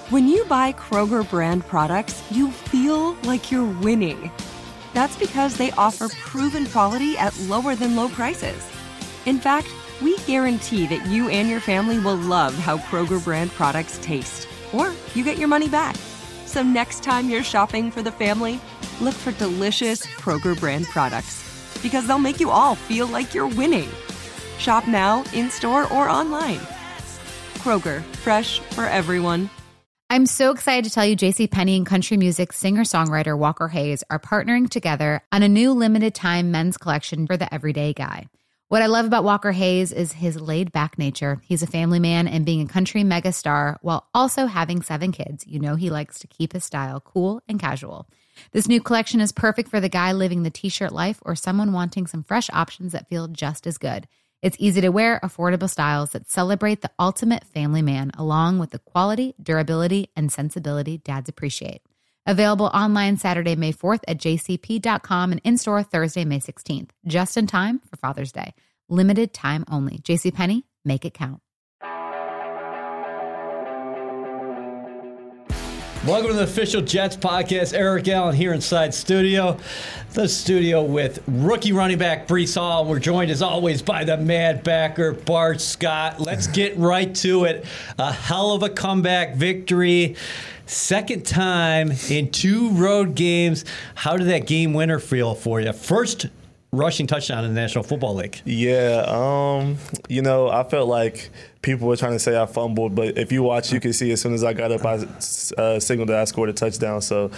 When you buy Kroger brand products, you feel like you're winning. That's because they offer proven quality at lower than low prices. In fact, we guarantee that you and your family will love how Kroger brand products taste, or you get your money back. So next time you're shopping for the family, look for delicious Kroger brand products, because they'll make you all feel like you're winning. Shop now, in-store, or online. Kroger, fresh for everyone. I'm so excited to tell you JCPenney and country music singer-songwriter Walker Hayes are partnering together on a new limited-time men's collection for the everyday guy. What I love about Walker Hayes is his laid-back nature. He's a family man, and being a country megastar while also having 7 kids, you know he likes to keep his style cool and casual. This new collection is perfect for the guy living the t-shirt life or someone wanting some fresh options that feel just as good. It's easy to wear, affordable styles that celebrate the ultimate family man, along with the quality, durability, and sensibility dads appreciate. Available online Saturday, May 4th at jcp.com and in-store Thursday, May 16th, just in time for Father's Day. Limited time only. JCPenney, make it count. Welcome to the Official Jets Podcast. Eric Allen here inside the studio with rookie running back Breece Hall. We're joined as always by the mad backer Bart Scott. Let's get right to it. A hell of a comeback victory. Second time in 2 road games. How did that game winner feel for you? First rushing touchdown in the National Football League. Yeah, I felt like people were trying to say I fumbled, but if you watch, you can see as soon as I got up, I signaled that I scored a touchdown. So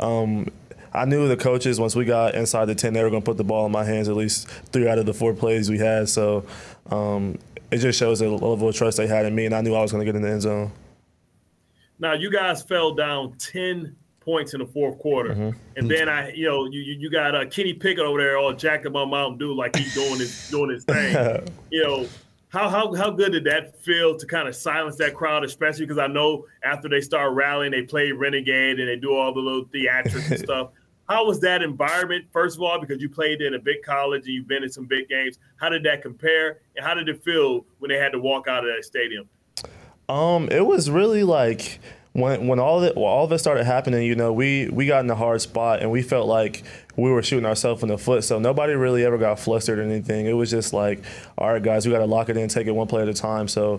I knew the coaches, once we got inside the 10, they were going to put the ball in my hands at least 3 out of the 4 plays we had. So it just shows the level of trust they had in me, and I knew I was going to get in the end zone. Now, you guys fell down 10 points in the fourth quarter, and then you got Kenny Pickett over there all jacked up on Mountain Dew like he's doing his thing. How good did that feel to kind of silence that crowd, especially because I know after they start rallying, they play Renegade and they do all the little theatrics and stuff. How was that environment, first of all, because you played in a big college and you've been in some big games? How did that compare, and how did it feel when they had to walk out of that stadium? It was really like when all of it started happening, we got in a hard spot and we felt like we were shooting ourselves in the foot. So nobody really ever got flustered or anything. It was just like, all right, guys, we got to lock it in, take it one play at a time. So,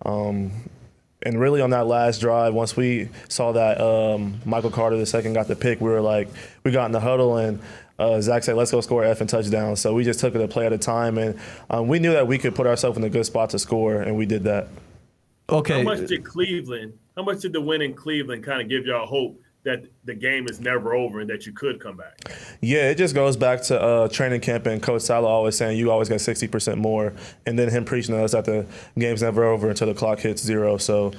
and really on that last drive, once we saw that Michael Carter II got the pick, we got in the huddle and Zach said, let's go score an effing touchdown. So we just took it a play at a time, and we knew that we could put ourselves in a good spot to score, and we did that. Okay. How much did the win in Cleveland kind of give y'all hope that the game is never over and that you could come back? Yeah, it just goes back to training camp and Coach Salah always saying you always get 60% more, and then him preaching to us that the game's never over until the clock hits 0. So,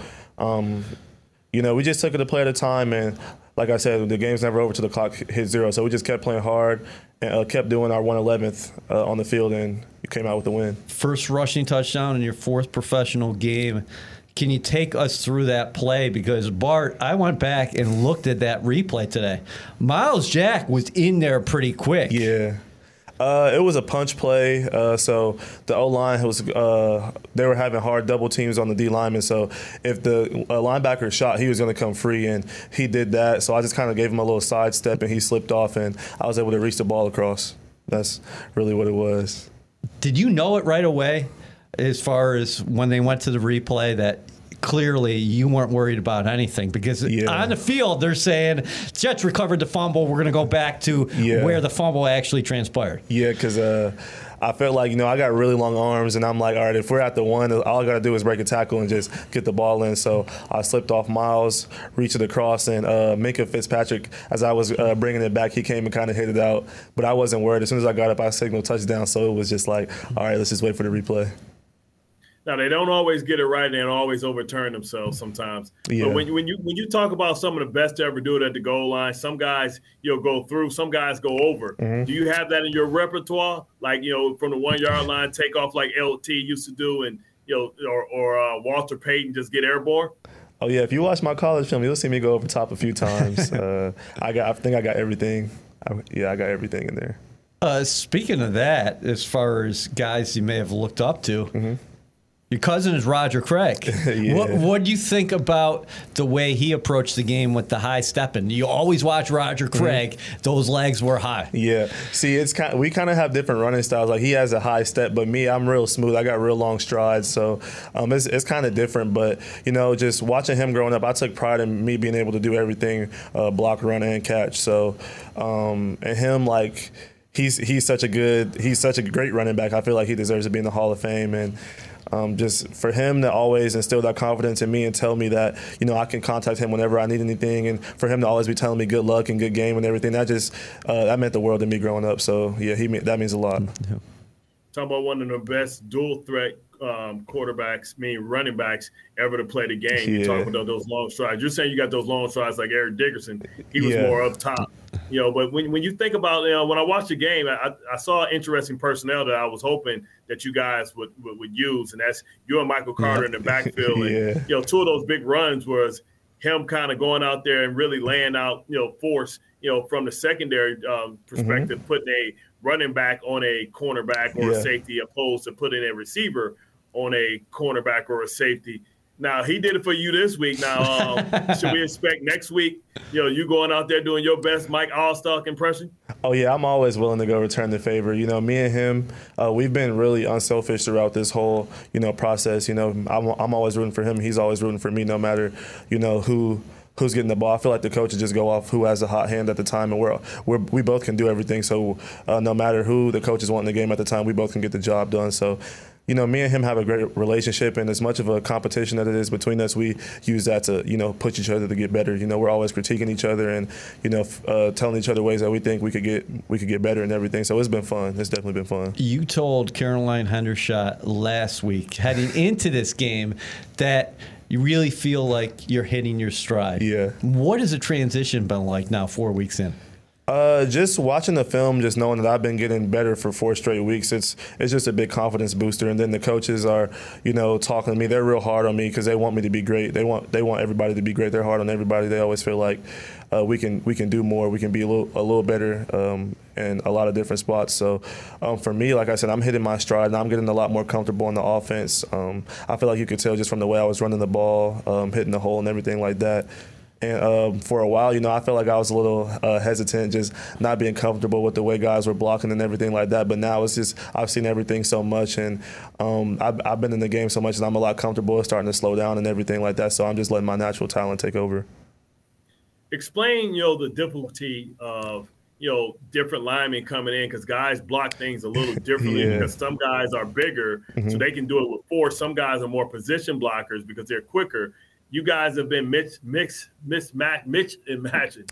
we just took it a play at a time, and like I said, the game's never over until the clock hits 0. So we just kept playing hard and kept doing our 111th on the field, and we came out with the win. First rushing touchdown in your 4th professional game. Can you take us through that play? Because, Bart, I went back and looked at that replay today. Miles Jack was in there pretty quick. Yeah. It was a punch play. So the O-line they were having hard double teams on the D lineman. So if the linebacker shot, he was going to come free, and he did that. So I just kind of gave him a little sidestep, and he slipped off, and I was able to reach the ball across. That's really what it was. Did you know it right away, as far as when they went to the replay, that clearly you weren't worried about anything? Because on the field they're saying Jets recovered the fumble, we're going to go back to where the fumble actually transpired. Yeah, because I felt like, I got really long arms, and I'm like, all right, if we're at the 1, all I got to do is break a tackle and just get the ball in. So I slipped off Miles, reached it across, and Minkah Fitzpatrick, as I was bringing it back, he came and kind of hit it out. But I wasn't worried. As soon as I got up, I signaled touchdown. So it was just like, all right, let's just wait for the replay. Now, they don't always get it right, and they don't always overturn themselves sometimes. Yeah. But when you talk about some of the best to ever do it at the goal line, some guys go through, some guys go over. Mm-hmm. Do you have that in your repertoire? Like, from the 1-yard line, take off like LT used to do, and or Walter Payton just get airborne? Oh yeah, if you watch my college film, you'll see me go over top a few times. I think I got everything. I got everything in there. Speaking of that, as far as guys you may have looked up to. Mm-hmm. Your cousin is Roger Craig. Yeah. What do you think about the way he approached the game with the high stepping? You always watch Roger Craig; those legs were high. Yeah. See, we kind of have different running styles. Like he has a high step, but me, I'm real smooth. I got real long strides, so it's kind of different. But just watching him growing up, I took pride in me being able to do everything: block, run, and catch. So, and him like. He's such a great running back. I feel like he deserves to be in the Hall of Fame, and just for him to always instill that confidence in me and tell me that I can contact him whenever I need anything, and for him to always be telling me good luck and good game and everything, that meant the world to me growing up. So yeah, that means a lot. Yeah. Talking about one of the best dual threat quarterbacks, running backs ever to play the game. You talk about those long strides. You're saying you got those long strides like Eric Dickerson. He was more up top. But when you think about when I watched the game, I saw interesting personnel that I was hoping that you guys would use, and that's you and Michael Carter in the backfield. And two of those big runs was him kind of going out there and really laying out force from the secondary perspective, putting a running back on a cornerback or a safety, opposed to putting a receiver on a cornerback or a safety. Now, he did it for you this week. Now, should we expect next week, you going out there doing your best Mike Allstock impression? Oh, yeah, I'm always willing to go return the favor. Me and him, we've been really unselfish throughout this whole, process. I'm always rooting for him. He's always rooting for me, no matter, who's getting the ball. I feel like the coaches just go off who has a hot hand at the time, and we both can do everything. So no matter who the coaches want in the game at the time, we both can get the job done. So, me and him have a great relationship, and as much of a competition that it is between us, we use that to, push each other to get better. We're always critiquing each other and, telling each other ways that we think we could get better and everything. So it's been fun. It's definitely been fun. You told Caroline Hendershot last week, heading into this game, that you really feel like you're hitting your stride. Yeah. What has the transition been like now 4 weeks in? Just watching the film, just knowing that I've been getting better for 4 straight weeks, it's just a big confidence booster. And then the coaches are, talking to me. They're real hard on me because they want me to be great. They want everybody to be great. They're hard on everybody. They always feel like we can do more. We can be a little better in a lot of different spots. So for me, like I said, I'm hitting my stride and I'm getting a lot more comfortable in the offense. I feel like you could tell just from the way I was running the ball, hitting the hole and everything like that. And for a while, I felt like I was a little hesitant, just not being comfortable with the way guys were blocking and everything like that. But now it's just I've seen everything so much, and I've been in the game so much, and I'm a lot comfortable starting to slow down and everything like that. So I'm just letting my natural talent take over. Explain, the difficulty of different linemen coming in, because guys block things a little differently because some guys are bigger, so they can do it with force. Some guys are more position blockers because they're quicker. You guys have been mix and matching.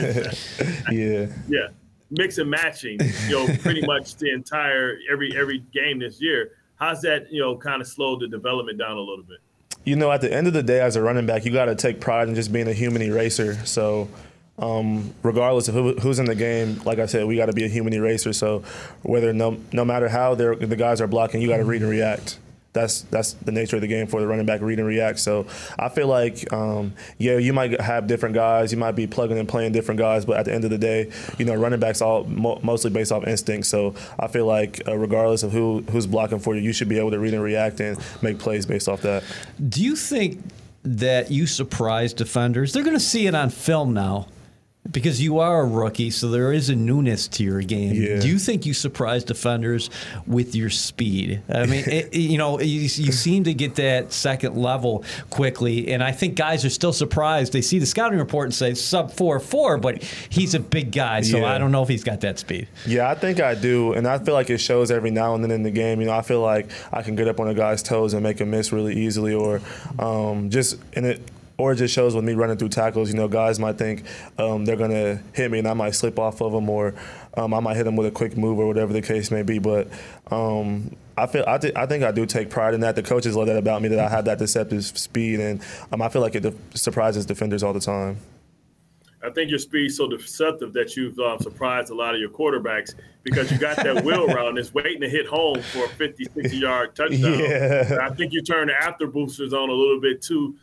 Mix and matching, pretty much the entire every game this year. How's that, kind of slowed the development down a little bit? At the end of the day, as a running back, you got to take pride in just being a human eraser. So regardless of who's in the game, like I said, we got to be a human eraser. So whether no matter how the guys are blocking, you got to read and react. That's the nature of the game for the running back, read and react. So I feel like, you might have different guys. You might be plugging and playing different guys. But at the end of the day, running back's all mostly based off instinct. So I feel like regardless of who's blocking for you, you should be able to read and react and make plays based off that. Do you think that you surprise defenders? They're going to see it on film now. Because you are a rookie, so there is a newness to your game. Yeah. Do you think you surprise defenders with your speed? I mean, you seem to get that second level quickly, and I think guys are still surprised. They see the scouting report and say sub 4.4, but he's a big guy, so I don't know if he's got that speed. Yeah, I think I do, and I feel like it shows every now and then in the game. I feel like I can get up on a guy's toes and make a miss really easily, or Or it just shows with me running through tackles, guys might think they're going to hit me and I might slip off of them, or I might hit them with a quick move or whatever the case may be. But I think I do take pride in that. The coaches love that about me, that I have that deceptive speed, and I feel like it surprises defenders all the time. I think your speed's so deceptive that you've surprised a lot of your quarterbacks, because you got that wheel route and it's waiting to hit home for a 50, 60-yard touchdown. Yeah. I think you turn the after boosters on a little bit too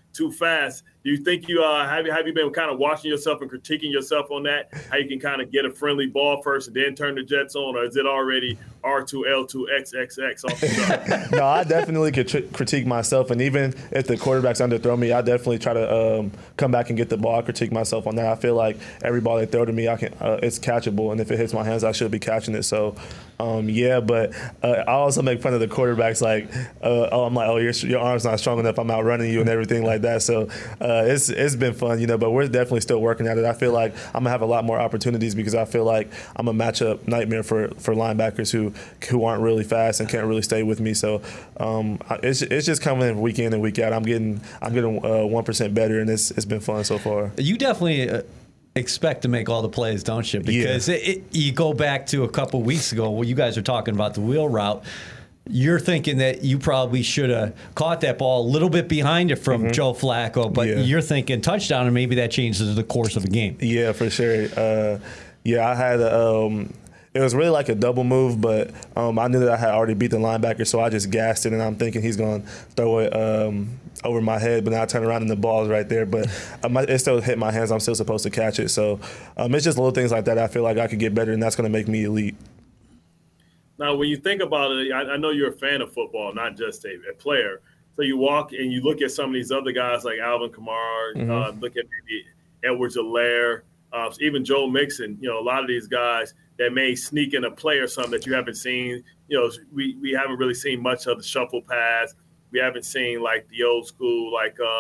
too fast. Do you think you have you been kind of watching yourself and critiquing yourself on that? How you can kind of get a friendly ball first and then turn the Jets on, or is it already R2, L2, XXX off the start? No, I definitely could critique myself, and even if the quarterback's underthrow me, I definitely try to come back and get the ball. I critique myself on that. I feel like every ball they throw to me, it's catchable, and if it hits my hands, I should be catching it. So, but I also make fun of the quarterbacks, like, I'm like, your arm's not strong enough, I'm outrunning you and everything like that. So it's been fun, but we're definitely still working at it. I feel like I'm gonna have a lot more opportunities because I feel like I'm a matchup nightmare for linebackers who aren't really fast and can't really stay with me. So it's just coming in week in and week out. I'm getting 1% better, and it's been fun so far. You definitely expect to make all the plays, don't you? Because you go back to a couple weeks ago where you guys are talking about the wheel route. You're thinking that you probably should have caught that ball a little bit behind it from Joe Flacco, but you're thinking touchdown, and maybe that changes the course of the game. Yeah, for sure. I had it was really like a double move, but I knew that I had already beat the linebacker, so I just gassed it, and I'm thinking he's going to throw it over my head, but then I turn around and the ball's right there. But it still hit my hands. I'm still supposed to catch it. So it's just little things like that I feel like I could get better, and that's going to make me elite. Now, when you think about it, I know you're a fan of football, not just a player. So you walk and you look at some of these other guys like Alvin Kamara, look at maybe Edwards-Helaire, even Joe Mixon, a lot of these guys that may sneak in a play or something that you haven't seen. We haven't really seen much of the shuffle pass. We haven't seen like the old school,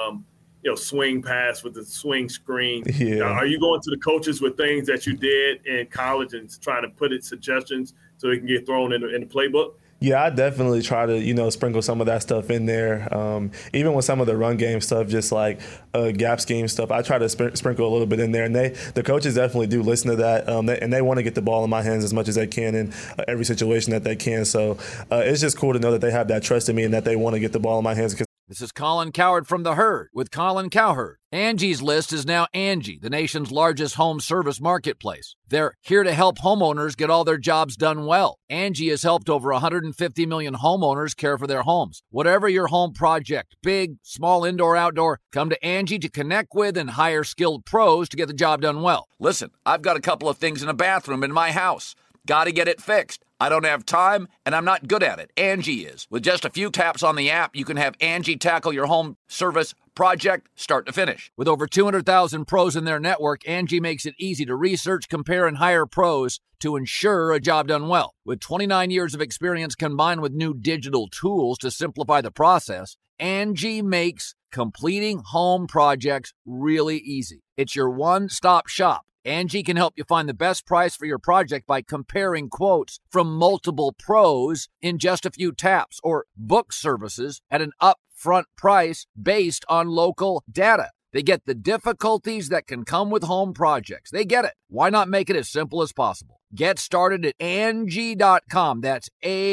swing pass with the swing screen. Yeah. Now, are you going to the coaches with things that you did in college and trying to put suggestions so they can get thrown in the playbook? Yeah, I definitely try to, sprinkle some of that stuff in there. Even with some of the run game stuff, just like gap scheme stuff, I try to sprinkle a little bit in there. And the coaches definitely do listen to that, and they want to get the ball in my hands as much as they can in every situation that they can. So it's just cool to know that they have that trust in me and that they want to get the ball in my hands. This is Colin Cowherd from The Herd with Colin Cowherd. Angie's List is now Angie, the nation's largest home service marketplace. They're here to help homeowners get all their jobs done well. Angie has helped over 150 million homeowners care for their homes. Whatever your home project, big, small, indoor, outdoor, come to Angie to connect with and hire skilled pros to get the job done well. Listen, I've got a couple of things in a bathroom in my house. Got to get it fixed. I don't have time, and I'm not good at it. Angie is. With just a few taps on the app, you can have Angie tackle your home service project start to finish. With over 200,000 pros in their network, Angie makes it easy to research, compare, and hire pros to ensure a job done well. With 29 years of experience combined with new digital tools to simplify the process, Angie makes completing home projects really easy. It's your one-stop shop. Angie can help you find the best price for your project by comparing quotes from multiple pros in just a few taps, or book services at an upfront price based on local data. They get the difficulties that can come with home projects. They get it. Why not make it as simple as possible? Get started at Angie.com. That's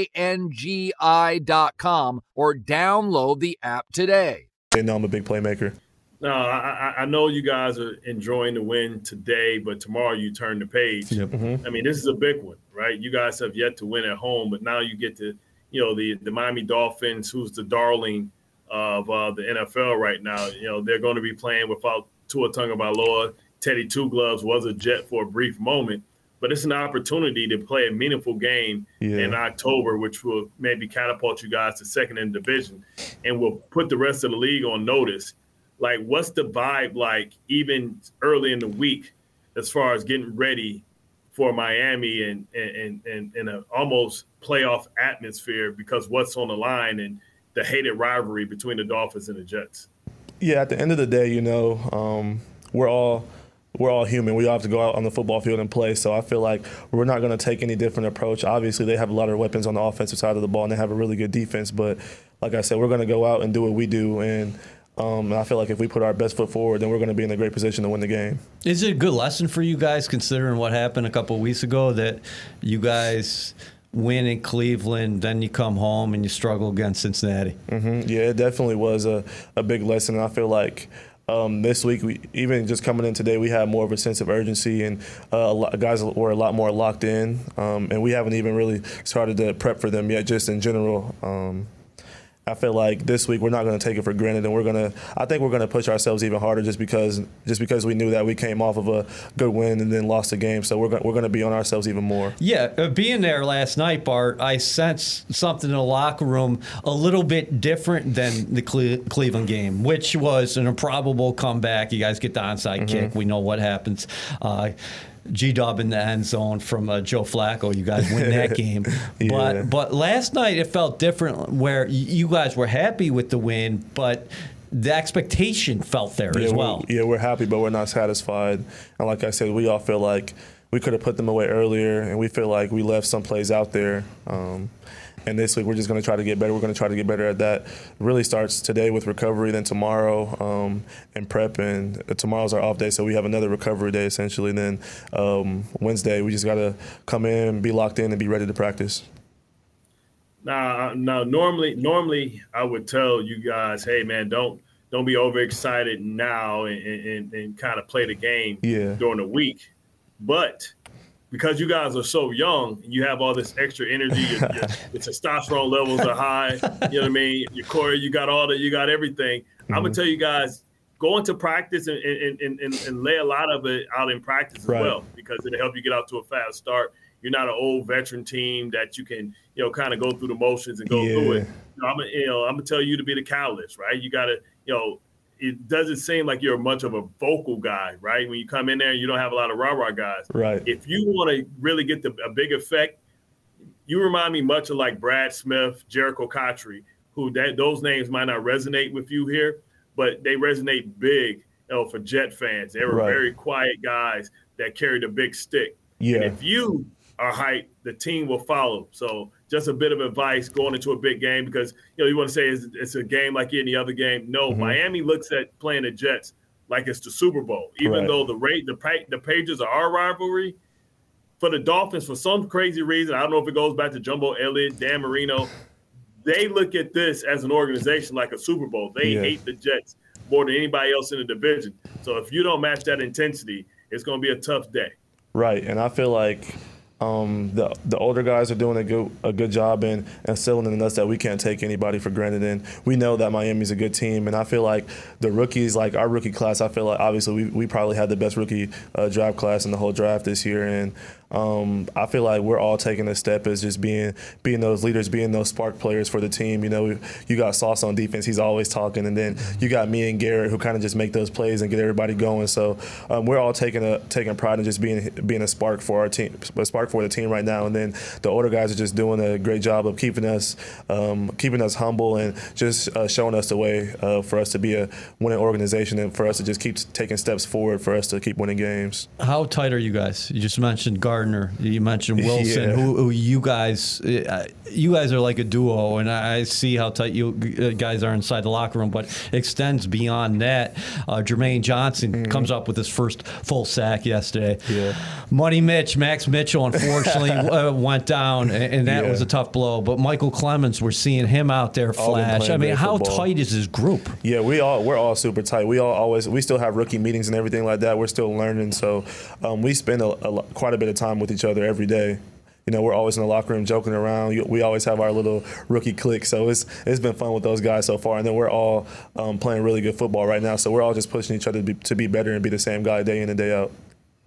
ANGI.com, or download the app today. They know I'm a big playmaker. No, I know you guys are enjoying the win today, but tomorrow you turn the page. Yep. I mean, this is a big one, right? You guys have yet to win at home, but now you get to, the Miami Dolphins, who's the darling of the NFL right now. They're going to be playing without Tua Tagovailoa. Teddy Two Gloves was a Jet for a brief moment, but it's an opportunity to play a meaningful game in October, which will maybe catapult you guys to second in the division and will put the rest of the league on notice. Like, what's the vibe like even early in the week as far as getting ready for Miami and an almost playoff atmosphere because what's on the line and the hated rivalry between the Dolphins and the Jets? Yeah, at the end of the day, we're all human. We all have to go out on the football field and play. So I feel like we're not going to take any different approach. Obviously, they have a lot of weapons on the offensive side of the ball, and they have a really good defense. But like I said, we're going to go out and do what we do. And I feel like if we put our best foot forward, then we're going to be in a great position to win the game. Is it a good lesson for you guys, considering what happened a couple of weeks ago, that you guys win in Cleveland, then you come home and you struggle against Cincinnati? Mm-hmm. Yeah, it definitely was a big lesson. And I feel like this week, even just coming in today, we had more of a sense of urgency, and guys were a lot more locked in. And we haven't even really started to prep for them yet, just in general. I feel like this week we're not going to take it for granted, and I think we're going to push ourselves even harder just because we knew that we came off of a good win and then lost the game. So we're going to be on ourselves even more. Yeah, being there last night, Bart, I sensed something in the locker room a little bit different than the Cleveland game, which was an improbable comeback. You guys get the onside kick. We know what happens. G-Dub in the end zone from Joe Flacco. You guys win that game. Yeah. But last night it felt different where you guys were happy with the win, but the expectation felt there as well. We're happy, but we're not satisfied. And like I said, we all feel like we could have put them away earlier, and we feel like we left some plays out there. And this week we're just going to try to get better. We're going to try to get better at that. It really starts today with recovery, then tomorrow and prep. And tomorrow's our off day, so we have another recovery day essentially. And then Wednesday we just got to come in, be locked in, and be ready to practice. Now, normally I would tell you guys, hey man, don't be overexcited now and kind of play the game during the week, but because you guys are so young and you have all this extra energy, your testosterone levels are high. You know what I mean? Your core, you got everything. I'm gonna tell you guys, go into practice and lay a lot of it out in practice as well, because it'll help you get out to a fast start. You're not an old veteran team that you can, kind of go through the motions and go through it. I'm gonna tell you to be the catalyst, right? You gotta, it doesn't seem like you're much of a vocal guy, right? When you come in there and you don't have a lot of rah-rah guys. Right. If you want to really get a big effect, you remind me much of like Brad Smith, Jericho Cotchery, who those names might not resonate with you here, but they resonate big, for Jet fans. They were very quiet guys that carried a big stick. Yeah. And if you are hyped, the team will follow. So just a bit of advice going into a big game, because you want to say it's a game like any other game. No, Miami looks at playing the Jets like it's the Super Bowl, even though the Patriots are our rivalry. For the Dolphins, for some crazy reason, I don't know if it goes back to Jumbo Elliott, Dan Marino, they look at this as an organization like a Super Bowl. They hate the Jets more than anybody else in the division. So if you don't match that intensity, it's going to be a tough day. Right, and I feel like the older guys are doing a good job in instilling in us that we can't take anybody for granted. And we know that Miami's a good team. And I feel like the rookies, like our rookie class, I feel like obviously we probably had the best rookie draft class in the whole draft this year. And I feel like we're all taking a step as just being those leaders, being those spark players for the team. You got Sauce on defense; he's always talking, and then you got me and Garrett who kind of just make those plays and get everybody going. So we're all taking pride in just being a spark for our team, a spark for the team right now. And then the older guys are just doing a great job of keeping us humble and just showing us the way for us to be a winning organization and for us to just keep taking steps forward for us to keep winning games. How tight are you guys? You just mentioned Gardner. You mentioned Wilson. Who you guys are like a duo, and I see how tight you guys are inside the locker room, but it extends beyond that. Jermaine Johnson comes up with his first full sack yesterday. Money Max Mitchell, unfortunately, went down, and that was a tough blow. But Michael Clemens, we're seeing him out there flash. I mean, how tight is this group? Yeah, we're all super tight. We still have rookie meetings and everything like that. We're still learning, so we spend quite a bit of time with each other every day. We're always in the locker room joking around. We always have our little rookie clique, so it's been fun with those guys so far. And then we're all playing really good football right now, so we're all just pushing each other to be better and be the same guy day in and day out.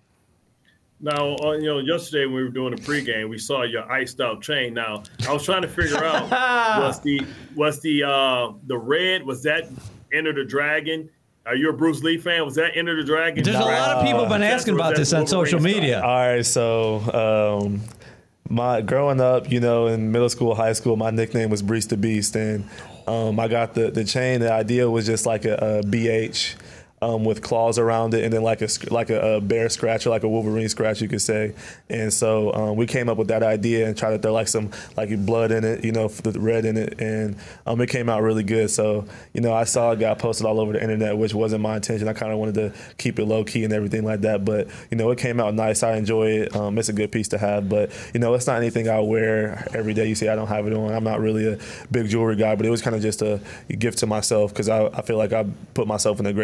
Now, yesterday when we were doing the pregame, we saw your iced out chain. Now, I was trying to figure out was the red, was that Enter the Dragon? Are you a Bruce Lee fan? Was that Enter the Dragon? There's a lot of people been asking about this on social media. All right, so growing up, in middle school, high school, my nickname was Brees the Beast, and I got the chain. The idea was just like a BH. With claws around it, and then like a bear scratch or like a Wolverine scratch, you could say. And so we came up with that idea and tried to throw some blood in it, the red in it, and it came out really good. So I saw it got posted all over the internet, which wasn't my intention. I kind of wanted to keep it low key and everything like that, but it came out nice. I enjoy it. It's a good piece to have, but it's not anything I wear every day. You see, I don't have it on. I'm not really a big jewelry guy, but it was kind of just a gift to myself because I feel like I put myself in a great spot, and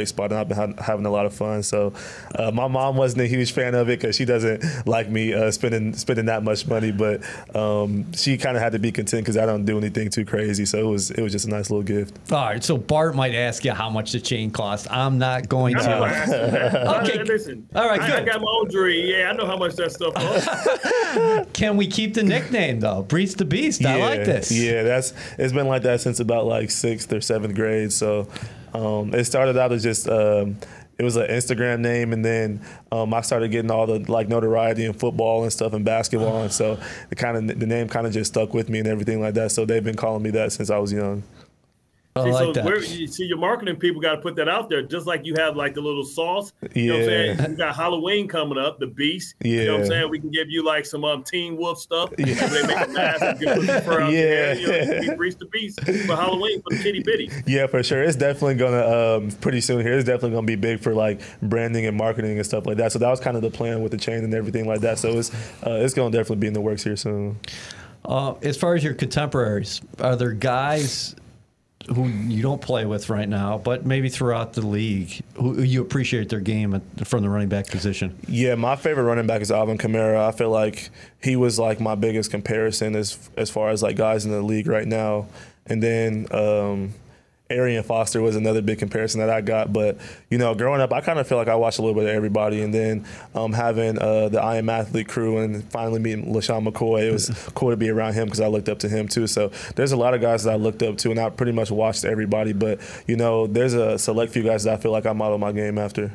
I've been having a lot of fun. So my mom wasn't a huge fan of it because she doesn't like me spending that much money, but she kind of had to be content because I don't do anything too crazy. So it was just a nice little gift. All right, so Bart might ask you how much the chain cost. I'm not going to. Okay, listen. All right, good. I got my own jewelry. Yeah, I know how much that stuff costs. Can we keep the nickname though? Brees the Beast. I like this. Yeah, it's been like that since about like 6th or 7th grade. So it started out as just it was an Instagram name, and then I started getting all the like notoriety in football and stuff and basketball, and so the name kind of just stuck with me and everything like that. So they've been calling me that since I was young. See, your marketing people got to put that out there, just like you have like the little sauce. You know what I'm saying? You got Halloween coming up, the Beast. Yeah. You know what I'm saying? We can give you like some Teen Wolf stuff. Yeah. They make a mask and you can put the fur out there. You know, Brees the Beast for Halloween for the kitty bitty. Yeah, for sure. It's definitely gonna pretty soon here. It's definitely gonna be big for like branding and marketing and stuff like that. So that was kind of the plan with the chain and everything like that. So it's gonna definitely be in the works here soon. As far as your contemporaries, are there guys who you don't play with right now, but maybe throughout the league, who you appreciate their game from the running back position? Yeah, my favorite running back is Alvin Kamara. I feel like he was like my biggest comparison as far as like guys in the league right now. And then Arian Foster was another big comparison that I got. But, you know, growing up, I kind of feel like I watched a little bit of everybody. And then having the I Am Athlete crew and finally meeting LaShawn McCoy, it was cool to be around him because I looked up to him too. So there's a lot of guys that I looked up to, and I pretty much watched everybody. But, you know, there's a select few guys that I feel like I model my game after.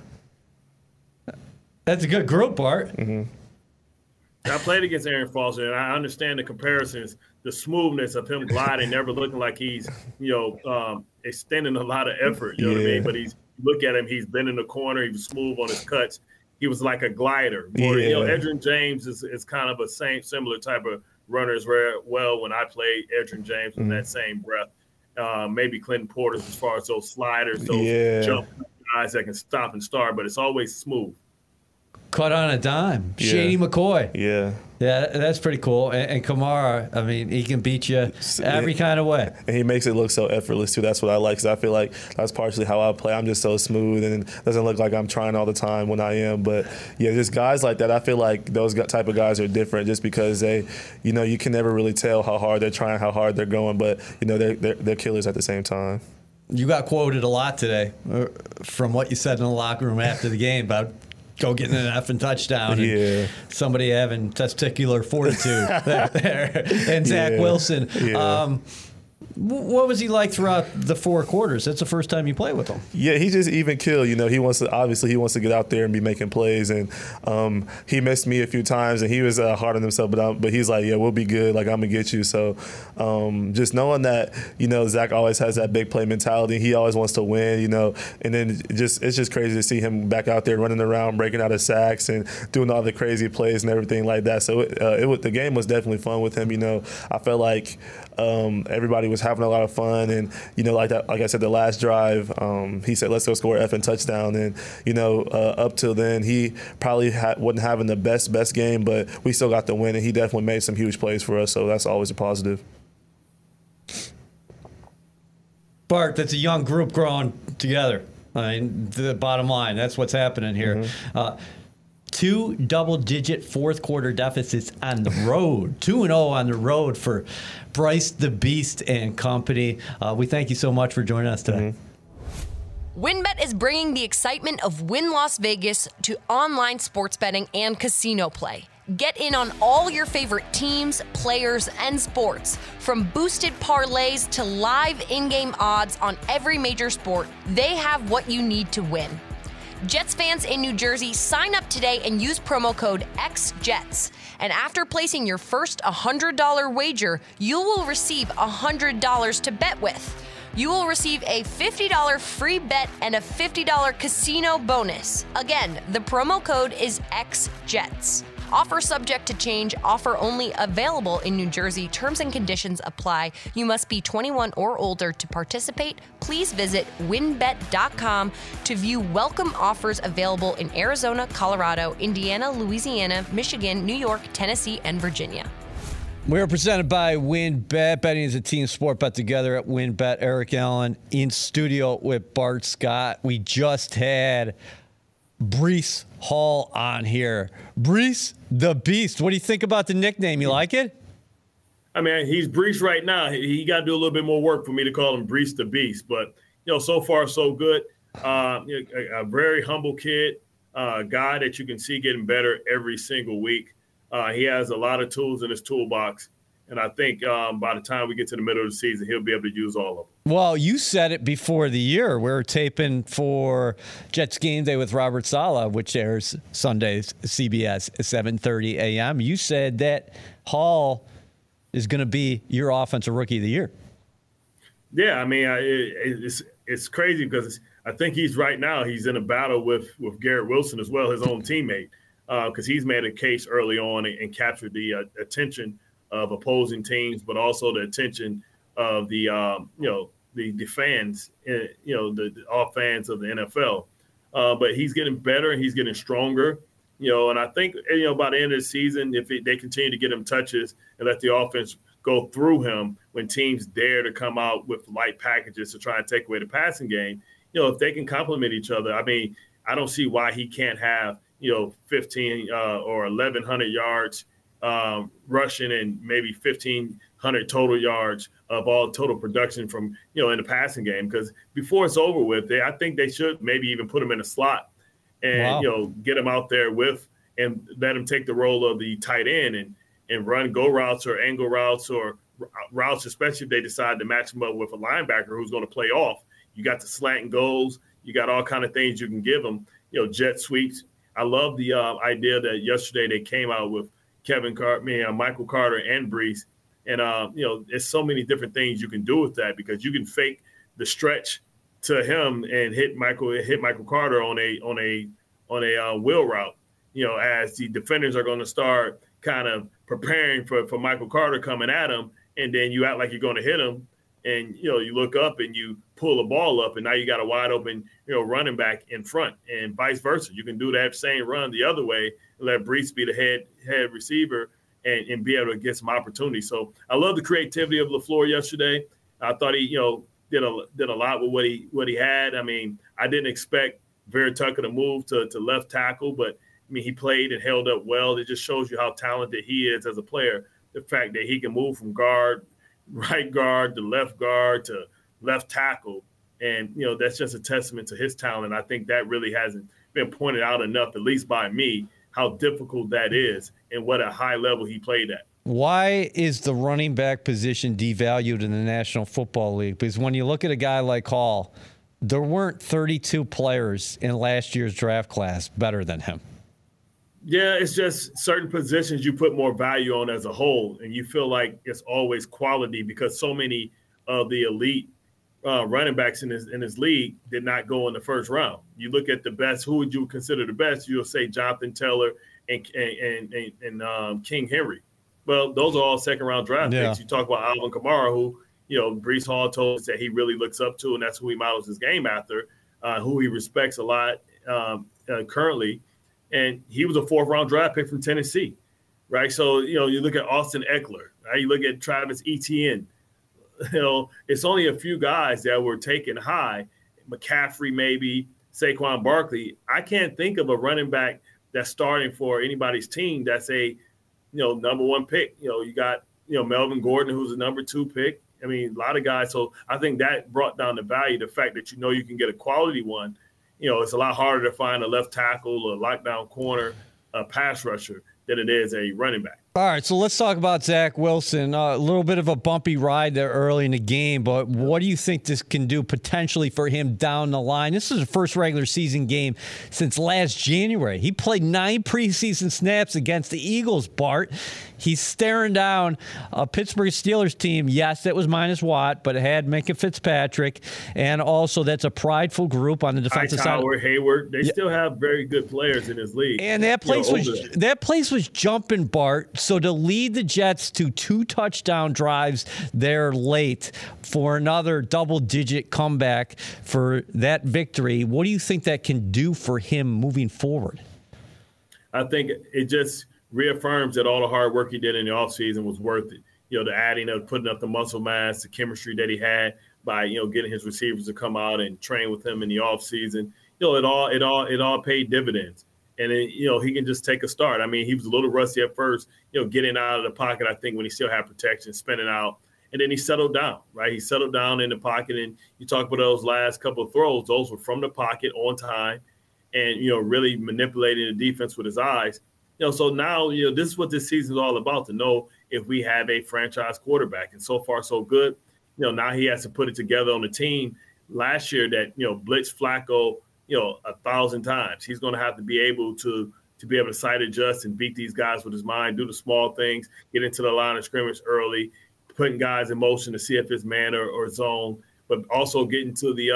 That's a good group, Bart. Mm-hmm. I played against Arian Foster, and I understand the comparisons, the smoothness of him gliding, never looking like he's, extending a lot of effort. You know what I mean? But look at him, he's been in the corner, he was smooth on his cuts. He was like a glider. Edgerrin James is kind of a similar type of runner as well. When I played Edgerrin James in that same breath, maybe Clinton Portis as far as those sliders, those jump guys that can stop and start, but it's always smooth. Cut on a dime. Shady McCoy. Yeah. Yeah, that's pretty cool. And Kamara, I mean, he can beat you every kind of way. And he makes it look so effortless, too. That's what I like, because I feel like that's partially how I play. I'm just so smooth, and it doesn't look like I'm trying all the time when I am. But, yeah, just guys like that, I feel like those type of guys are different just because they, you know, you can never really tell how hard they're trying, how hard they're going. But, you know, they're killers at the same time. You got quoted a lot today from what you said in the locker room after the game about go getting an effing touchdown and somebody having testicular fortitude there. And Zach Wilson. Yeah. What was he like throughout the 4 quarters? That's the first time you played with him. Yeah, he's just even killed. You know, he wants to get out there and be making plays. And he missed me a few times, and he was hard on himself. But he's like, yeah, we'll be good. Like, I'm gonna get you. So just knowing that, you know, Zach always has that big play mentality. He always wants to win. You know, and then it's just crazy to see him back out there running around, breaking out of sacks, and doing all the crazy plays and everything like that. So the game was definitely fun with him. You know, I felt like everybody was having a lot of fun, and you know, like I said, the last drive, he said, "Let's go score an effing touchdown." And you know, up till then, he probably wasn't having the best game, but we still got the win, and he definitely made some huge plays for us. So that's always a positive. Bart, that's a young group growing together. I mean, the bottom line, that's what's happening here. Mm-hmm. 2 double-digit fourth-quarter deficits on the road. 2-0 on the road for Bryce the Beast and company. We thank you so much for joining us today. WynnBET is bringing the excitement of Wynn Las Vegas to online sports betting and casino play. Get in on all your favorite teams, players, and sports. From boosted parlays to live in-game odds on every major sport, they have what you need to win. Jets fans in New Jersey, sign up today and use promo code XJETS. And after placing your first $100 wager, you will receive $100 to bet with. You will receive a $50 free bet and a $50 casino bonus. Again, the promo code is XJETS. Offer subject to change. Offer only available in New Jersey. Terms and conditions apply. You must be 21 or older to participate. Please visit wynnbet.com to view welcome offers available in Arizona, Colorado, Indiana, Louisiana, Michigan, New York, Tennessee, and Virginia. We are presented by WynnBET. Betting is a team sport. Bet together at WynnBET. Eric Allen in studio with Bart Scott. We just had Breece Hall on here. Breece the Beast. What do you think about the nickname? You like it? I mean, he's Breece right now. He got to do a little bit more work for me to call him Breece the Beast. But, so far so good. A very humble kid, a guy that you can see getting better every single week. He has a lot of tools in his toolbox, and I think by the time we get to the middle of the season, he'll be able to use all of them. Well, you said it before the year. We're taping for Jets Game Day with Robert Saleh, which airs Sundays, CBS, 7:30 a.m. You said that Hall is going to be your offensive rookie of the year. Yeah, I mean, it's crazy because I think he's right now he's in a battle with Garrett Wilson as well, his own teammate, because he's made a case early on and captured the attention of opposing teams, but also the attention of the fans, all fans of the NFL. But he's getting better and he's getting stronger, and I think, by the end of the season, if they continue to get him touches and let the offense go through him when teams dare to come out with light packages to try and take away the passing game, if they can complement each other, I mean, I don't see why he can't have, 15 or 1,100 yards rushing and maybe 1,500 total yards of all total production from, in the passing game. Because before it's over with, I think they should maybe even put him in a slot and, get him out there and let him take the role of the tight end and run go routes or angle routes or routes, especially if they decide to match him up with a linebacker who's going to play off. You got the slant and goals. You got all kind of things you can give them, jet sweeps. I love the idea that yesterday they came out with Michael Carter and Breece. And, there's so many different things you can do with that because you can fake the stretch to him and hit Michael Carter on a wheel route, as the defenders are going to start kind of preparing for Michael Carter coming at him. And then you act like you're going to hit him. And, you look up and you pull the ball up and now you got a wide open, running back in front and vice versa. You can do that same run the other way and let Breece be the head receiver and be able to get some opportunity. So I love the creativity of LaFleur yesterday. I thought he, did a lot with what he had. I mean, I didn't expect Vera Tucker to move to left tackle, but I mean, he played and held up well. It just shows you how talented he is as a player. The fact that he can move from right guard to left tackle. And, that's just a testament to his talent. I think that really hasn't been pointed out enough, at least by me, how difficult that is and what a high level he played at. Why is the running back position devalued in the National Football League? Because when you look at a guy like Hall, there weren't 32 players in last year's draft class better than him. Yeah, it's just certain positions you put more value on as a whole, and you feel like it's always quality because so many of the elite running backs in this league did not go in the first round. You look at the best, who would you consider the best? You'll say Jonathan Taylor and King Henry. Well, those are all second-round draft picks. You talk about Alvin Kamara, who, Breece Hall told us that he really looks up to, and that's who he models his game after, who he respects a lot currently. And he was a fourth-round draft pick from Tennessee, right? So, you look at Austin Eckler, right? You look at Travis Etienne. It's only a few guys that were taken high. McCaffrey maybe, Saquon Barkley. I can't think of a running back that's starting for anybody's team that's a, number one pick. You got, Melvin Gordon, who's a number 2 pick. I mean, a lot of guys. So I think that brought down the value, the fact that, you can get a quality one. It's a lot harder to find a left tackle or lockdown corner, a pass rusher than it is a running back. All right, so let's talk about Zach Wilson. A little bit of a bumpy ride there early in the game, but what do you think this can do potentially for him down the line? This is the first regular season game since last January. He played 9 preseason snaps against the Eagles, Bart. He's staring down a Pittsburgh Steelers team. Yes, that was minus Watt, but it had Minkah Fitzpatrick, and also that's a prideful group on the defensive side. Hayward, they still have very good players in this league. And that place was jumping, Bart. So to lead the Jets to 2 touchdown drives there late for another double-digit comeback for that victory, what do you think that can do for him moving forward? I think it just reaffirms that all the hard work he did in the offseason was worth it. The adding of putting up the muscle mass, the chemistry that he had by, getting his receivers to come out and train with him in the offseason. It all paid dividends. And then, he can just take a start. I mean, he was a little rusty at first, getting out of the pocket, I think, when he still had protection, spinning out. And then he settled down, right? He settled down in the pocket. And you talk about those last couple of throws. Those were from the pocket on time and, really manipulating the defense with his eyes. So now, this is what this season is all about, to know if we have a franchise quarterback. And so far, so good. Now he has to put it together on the team. Last year that, blitzed Flacco, 1,000 times. He's going to have to be able to be able to sight adjust and beat these guys with his mind, do the small things, get into the line of scrimmage early, putting guys in motion to see if it's man or zone, but also getting to the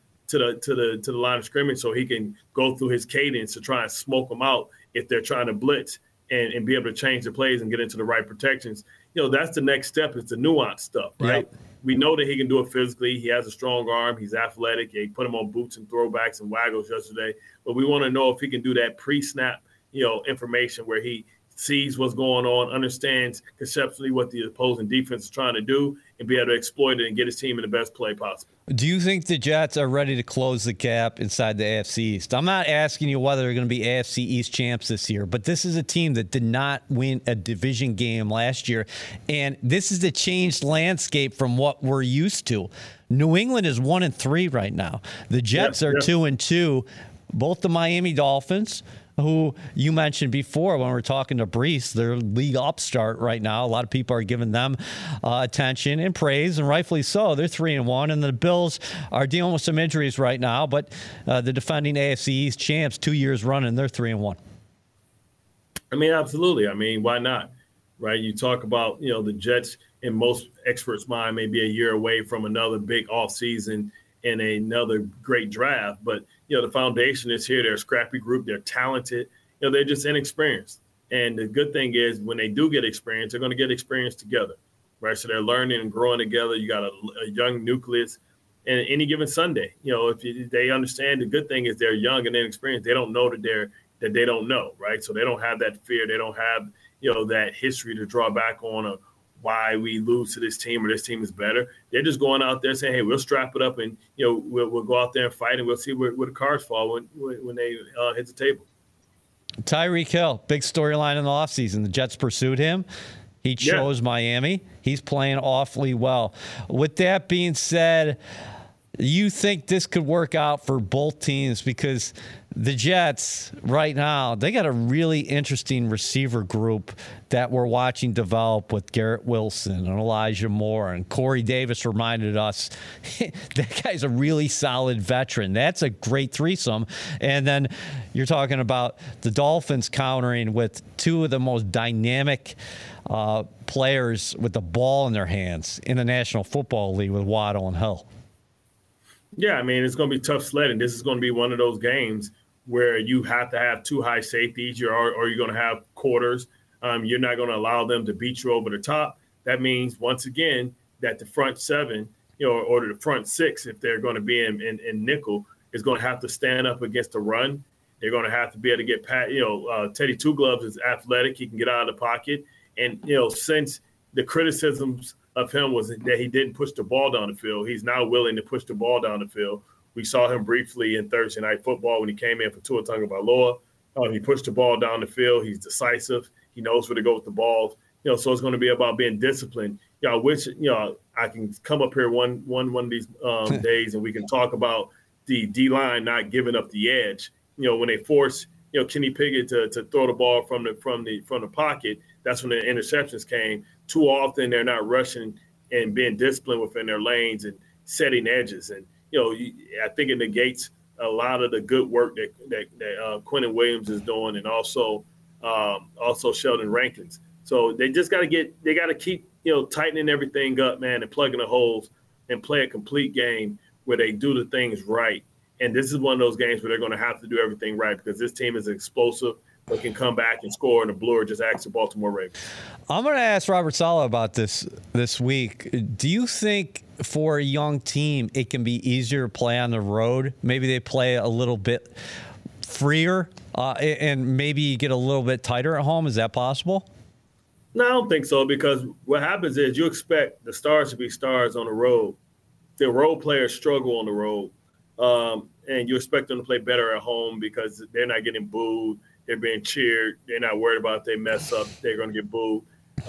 line of scrimmage so he can go through his cadence to try and smoke them out if they're trying to blitz and be able to change the plays and get into the right protections. That's the next step. It's the nuance stuff, right? Yep. We know that he can do it physically. He has a strong arm. He's athletic. He put him on boots and throwbacks and waggles yesterday. But we want to know if he can do that pre-snap, information where he sees what's going on, understands conceptually what the opposing defense is trying to do, and be able to exploit it and get his team in the best play possible. Do you think the Jets are ready to close the gap inside the AFC East? I'm not asking you whether they're going to be AFC East champs this year, but this is a team that did not win a division game last year, and this is a changed landscape from what we're used to. New England is 1-3 right now. The Jets are 2-2. Both the Miami Dolphins, who you mentioned before when we were talking to Brees, they're league upstart right now. A lot of people are giving them attention and praise, and rightfully so. They're 3-1, and the Bills are dealing with some injuries right now, but the defending AFC East champs 2 years running, they're 3-1. I mean, absolutely. I mean, why not? Right? You talk about, the Jets, in most experts' mind, may be a year away from another big offseason and another great draft, but the foundation is here. They're a scrappy group. They're talented. They're just inexperienced. And the good thing is when they do get experience, they're going to get experience together, right? So they're learning and growing together. You got a young nucleus. And any given Sunday, if they understand, the good thing is they're young and inexperienced. They don't know that they don't know, right? So they don't have that fear. They don't have, that history to draw back on why we lose to this team or this team is better. They're just going out there saying, hey, we'll strap it up and, we'll go out there and fight and we'll see where the cards fall when they hit the table. Tyreek Hill, big storyline in the offseason. The Jets pursued him. He chose Miami. He's playing awfully well. With that being said, you think this could work out for both teams? Because the Jets right now, they got a really interesting receiver group that we're watching develop with Garrett Wilson and Elijah Moore, and Corey Davis reminded us that guy's a really solid veteran. That's a great threesome. And then you're talking about the Dolphins countering with two of the most dynamic players with the ball in their hands in the National Football League with Waddle and Hill. Yeah, I mean, it's going to be tough sledding. This is going to be one of those games where you have to have two high safeties or you're going to have quarters. You're not going to allow them to beat you over the top. That means, once again, that the front seven, or the front six, if they're going to be in nickel, is going to have to stand up against the run. They're going to have to be able to get past, Teddy Two Gloves is athletic. He can get out of the pocket. And, since the criticisms of him was that he didn't push the ball down the field, he's now willing to push the ball down the field. We saw him briefly in Thursday Night Football when he came in for Tua Tagovailoa. He pushed the ball down the field. He's decisive. He knows where to go with the ball. So it's going to be about being disciplined. I wish, I can come up here one of these days and we can talk about the D-line not giving up the edge. When they force, Kenny Pickett to throw the ball from the pocket, that's when the interceptions came. Too often they're not rushing and being disciplined within their lanes and setting edges. And, I think it negates a lot of the good work that Quentin Williams is doing, and also Sheldon Rankins. So they just got to keep, tightening everything up, man, and plugging the holes and play a complete game where they do the things right. And this is one of those games where they're going to have to do everything right because this team is explosive, but can come back and score, and the Blue just asked the Baltimore Ravens. I'm going to ask Robert Saleh about this week. Do you think for a young team it can be easier to play on the road? Maybe they play a little bit freer and maybe get a little bit tighter at home? Is that possible? No, I don't think so, because what happens is you expect the stars to be stars on the road. The role players struggle on the road, and you expect them to play better at home because they're not getting booed. They're being cheered. They're not worried about if they mess up, they're going to get booed.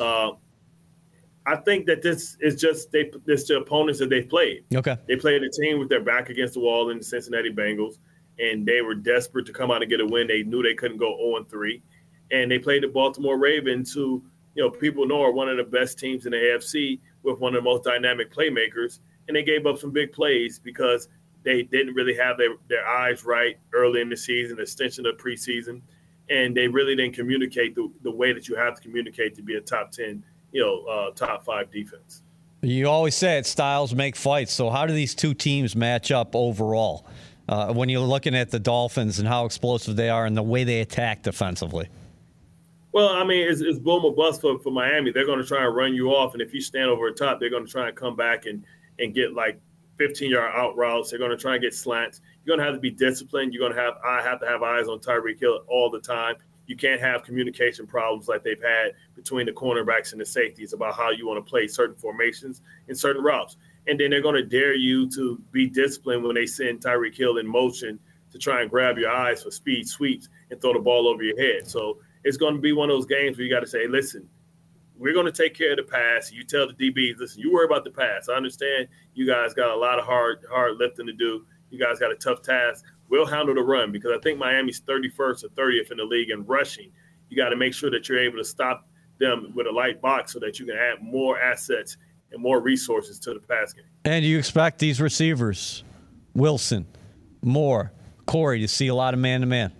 I think that this is just this the opponents that they've played. Okay. They played a team with their back against the wall in the Cincinnati Bengals, and they were desperate to come out and get a win. They knew they couldn't go 0-3. And they played the Baltimore Ravens, who, people know are one of the best teams in the AFC with one of the most dynamic playmakers. And they gave up some big plays because they didn't really have their eyes right early in the season, extension of preseason. And they really didn't communicate the way that you have to communicate to be a top 10, top 5 defense. You always say it, styles make fights. So how do these two teams match up overall when you're looking at the Dolphins and how explosive they are and the way they attack defensively? Well, I mean, it's boom or bust for Miami. They're going to try and run you off, and if you stand over the top, they're going to try and come back and get like 15-yard out routes. They're going to try and get slants. You're going to have to be disciplined. I have to have eyes on Tyreek Hill all the time. You can't have communication problems like they've had between the cornerbacks and the safeties about how you want to play certain formations and certain routes. And then they're going to dare you to be disciplined when they send Tyreek Hill in motion to try and grab your eyes for speed sweeps and throw the ball over your head. So it's going to be one of those games where you got to say, listen, we're going to take care of the pass. You tell the DBs, listen, you worry about the pass. I understand you guys got a lot of hard lifting to do. You guys got a tough task. We'll handle the run, because I think Miami's 31st or 30th in the league in rushing. You got to make sure that you're able to stop them with a light box so that you can add more assets and more resources to the pass game. And you expect these receivers, Wilson, Moore, Corey, to see a lot of man-to-man?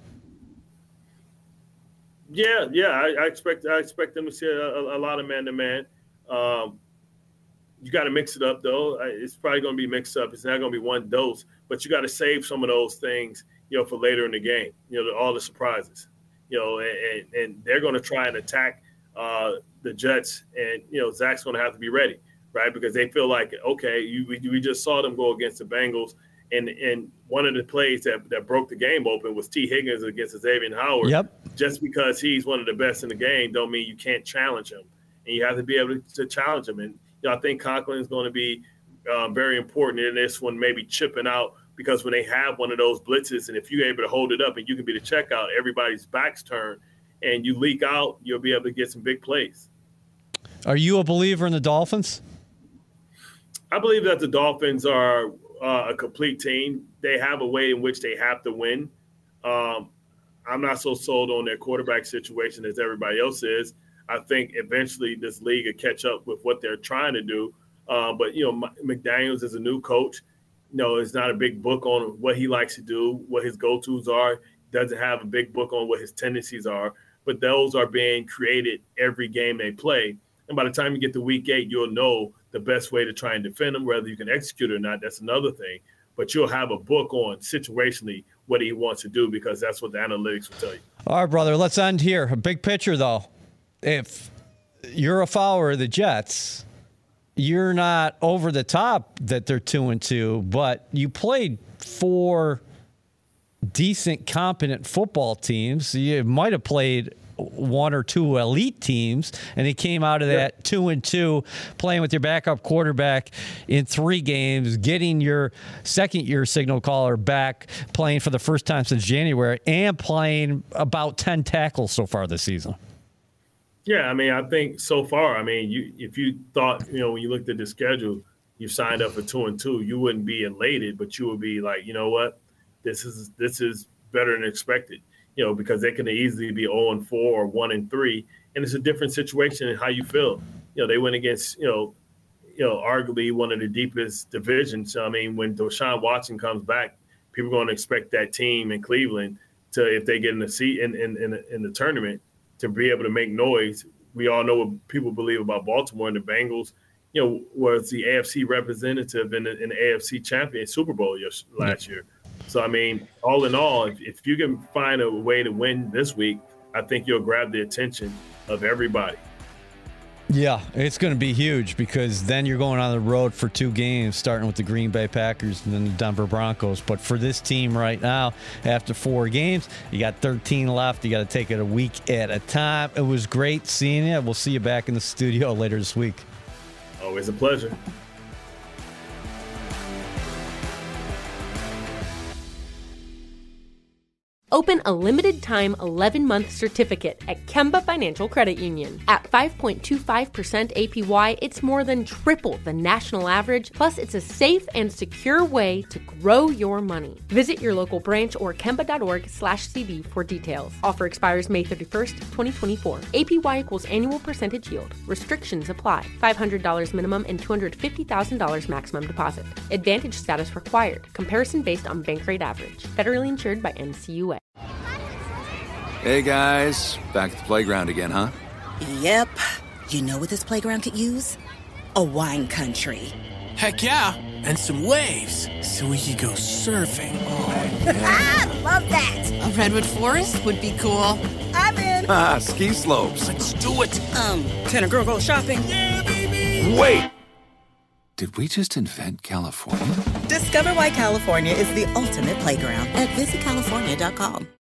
Yeah, I expect them to see a lot of man-to-man. You got to mix it up, though. It's probably going to be mixed up. It's not going to be one dose, but you got to save some of those things, for later in the game. All the surprises, and they're going to try and attack the Jets, and Zach's going to have to be ready, right? Because they feel like, okay, we just saw them go against the Bengals, and one of the plays that broke the game open was T. Higgins against Xavier Howard. Yep. Just because he's one of the best in the game don't mean you can't challenge him, and you have to be able to challenge him. And I think Conklin is going to be very important in this one, maybe chipping out, because when they have one of those blitzes, and if you're able to hold it up and you can be the checkout, everybody's back's turned, and you leak out, you'll be able to get some big plays. Are you a believer in the Dolphins? I believe that the Dolphins are a complete team. They have a way in which they have to win. I'm not so sold on their quarterback situation as everybody else is. I think eventually this league will catch up with what they're trying to do. But McDaniels is a new coach. It's not a big book on what he likes to do, what his go-tos are. Doesn't have a big book on what his tendencies are. But those are being created every game they play. And by the time you get to week 8, you'll know the best way to try and defend them. Whether you can execute or not, that's another thing. But you'll have a book on situationally what he wants to do, because that's what the analytics will tell you. All right, brother, let's end here. A big picture, though. If you're a follower of the Jets, you're not over the top that they're 2-2, but you played 4 decent, competent football teams. You might have played 1 or 2 elite teams, and they came out of that 2-2, playing with your backup quarterback in 3 games, getting your second-year signal caller back, playing for the first time since January, and playing about 10 tackles so far this season. Yeah, I mean, I think so far, if you thought, when you looked at the schedule, you signed up for 2-2, you wouldn't be elated, but you would be like, you know what, this is better than expected. Because they can easily be 0-4 or 1-3, and it's a different situation in how you feel. They went against, arguably one of the deepest divisions. When Deshaun Watson comes back, people are going to expect that team in Cleveland to, if they get in the seat in the tournament, to be able to make noise. We all know what people believe about Baltimore, and the Bengals, was the AFC representative in the AFC champion Super Bowl last year. So, all in all, if you can find a way to win this week, I think you'll grab the attention of everybody. Yeah, it's going to be huge because then you're going on the road for 2 games, starting with the Green Bay Packers and then the Denver Broncos. But for this team right now, after 4 games, you got 13 left. You got to take it a week at a time. It was great seeing you. We'll see you back in the studio later this week. Always a pleasure. Open a limited-time 11-month certificate at Kemba Financial Credit Union. At 5.25% APY, it's more than triple the national average, plus it's a safe and secure way to grow your money. Visit your local branch or kemba.org/cb for details. Offer expires May 31st, 2024. APY equals annual percentage yield. Restrictions apply. $500 minimum and $250,000 maximum deposit. Advantage status required. Comparison based on bank rate average. Federally insured by NCUA. Hey guys, back at the playground again, huh? Yep. You know what this playground could use? A wine country. Heck yeah, and some waves so we could go surfing. Oh, yeah. Love that. A redwood forest would be cool. I'm in. Ski slopes. Let's do it. Can a girl go shopping? Yeah, baby. Wait. Did we just invent California? Discover why California is the ultimate playground at visitcalifornia.com.